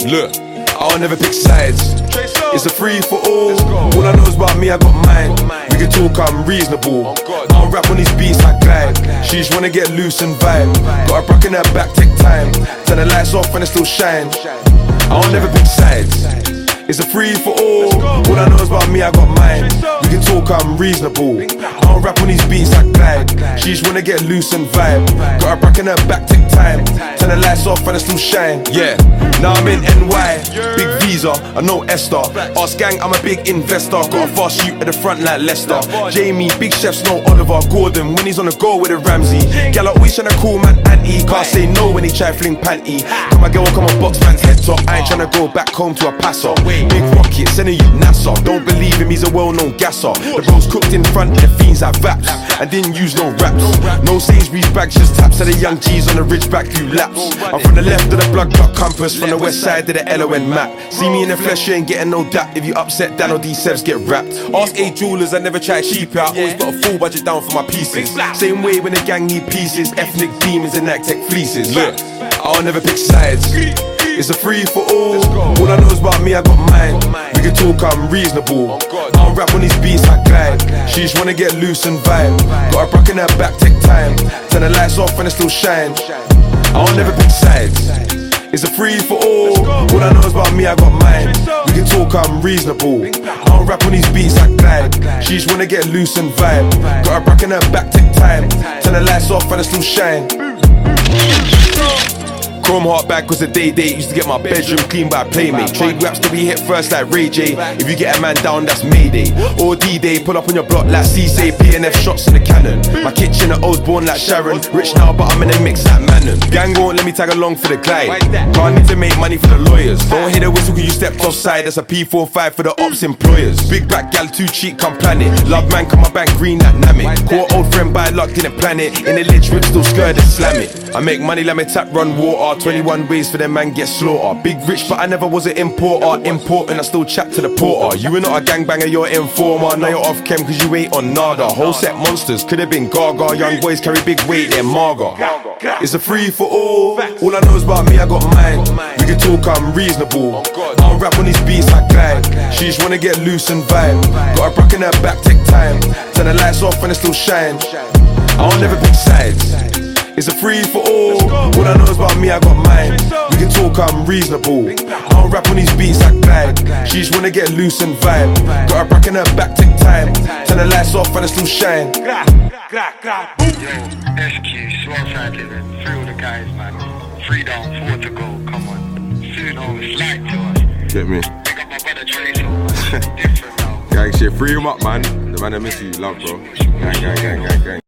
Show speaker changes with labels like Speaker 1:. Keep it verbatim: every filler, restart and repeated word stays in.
Speaker 1: Look, I'll never pick sides. It's a free for all. All I know is about me, I got mine. We can talk, I'm reasonable. I don't rap on these beats, I glide. She just wanna get loose and vibe. Got a brack in her back, take time. Turn the lights off and it still shine. I'll never pick sides. It's a free for all. All I know is about me, I got mine. We can talk, I'm reasonable. I don't rap on these beats, I glide. She just wanna get loose and vibe. Got a brack in her back, take time. Turn the lights off and it still shine. Yeah, now I'm in N Y. Big Visa, I know Esther. Ask gang, I'm a big investor. Got a fast shoot at the front like Leicester. Jamie, big chefs know Oliver Gordon when he's on the go with a Ramsey. Gal always tryna call man auntie. Can't say no when he try fling panty. Come my girl, come on box man's head top. I ain't tryna go back home to a passer. Big rocket, sending you NASA. Don't believe him, he's a well-known gasser. The bro's cooked in front of the fiends at Vaps. I didn't use no raps. No Sainsbury's bags, just taps of the young G's on the ridge back few laps. I'm from the left of the blood clot compass, from the west side of the L O N map. See me in the flesh, you ain't getting no dap. If you upset Dan or D Sevs get wrapped. Ask A jewelers, I never try cheap out. Always got a full budget down for my pieces. Same way when the gang need pieces. Ethnic demons and Nike fleeces. Look, I'll never pick sides. It's a free for all. All I know is about me, I got mine. We can talk, I'm reasonable. I don't rap on these beats, I glide. She just wanna get loose and vibe. Got a brack in her back, take time. Turn the lights off and it still shine. I'll never pick sides. It's a free for all. All I know is about me, I got mine. We can talk, I'm reasonable. I don't rap on these beats, I glide. She just wanna get loose and vibe. Got a brack in her back, take time. Turn the lights off and it still shine. Chrome heart back was a day date. Used to get my bedroom clean by a playmate. Trade raps to be hit first like Ray J. If you get a man down, that's Mayday. Or D-Day, pull up on your block like C-Say. P N F shots in the cannon. My kitchen at Osborne like Sharon. Rich now, but I'm in a mix like Manon. Gang won't let me tag along for the glide. Can't need to make money for the lawyers. Don't hear the whistle cause you stepped offside. That's a P forty-five for the ops employers. Big black gal, too cheap, come plan it. Love man, come my bank green like Namek. Caught old friend by luck, didn't plan it. In the ledge whip, still skirt and slam it. I make money like me tap run water. twenty-one ways for them man get slaughtered. Big rich but I never was an importer. Important I still chat to the porter. You were not a gangbanger, you're an informer. Now you're off chem cause you ain't on nada. Whole set monsters, could've been gaga. Young boys carry big weight, they're mager. It's a free for all. All I know is about me, I got mine. We can talk, I'm reasonable. I don't rap on these beats, I glide. She just wanna get loose and vibe. Got a brack in her back, take time. Turn the lights off and it still shine. I'll never pick sides. It's a free for all. All I know is about me, I got mine. We can talk, I'm reasonable. I don't rap on these beats, I glide. She just wanna get loose and vibe. Got a brack in her back, take time. Turn the lights off and it still shine.
Speaker 2: Yo, S Q, Swell Side Living, free all the guys, man. Freedom, four to go, come on. Soon on, slide to us.
Speaker 1: Get me.
Speaker 2: Pick up my brother Trace, different now.
Speaker 1: Gang shit, free him up, man. The man that miss you, love, bro. Gang, gang, gang, gang, gang.